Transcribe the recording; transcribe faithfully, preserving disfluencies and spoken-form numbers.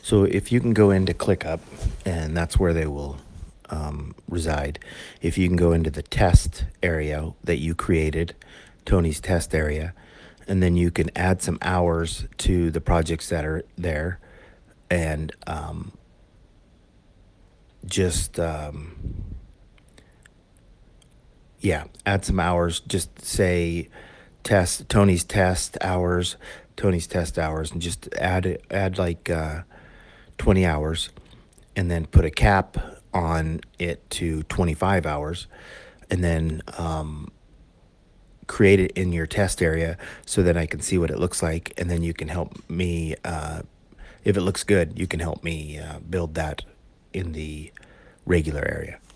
So if you can go into ClickUp, and that's where they will um, reside. If you can go into the test area that you created, Tony's test area, and then you can add some hours to the projects that are there, and um, just um, yeah, add some hours. Just say test Tony's test hours, Tony's test hours, and just add it, add like uh, twenty hours, and then put a cap on it to twenty-five hours, and then um, create it in your test area so that I can see what it looks like, and then you can help me. Uh, if it looks good, you can help me uh, build that in the regular area.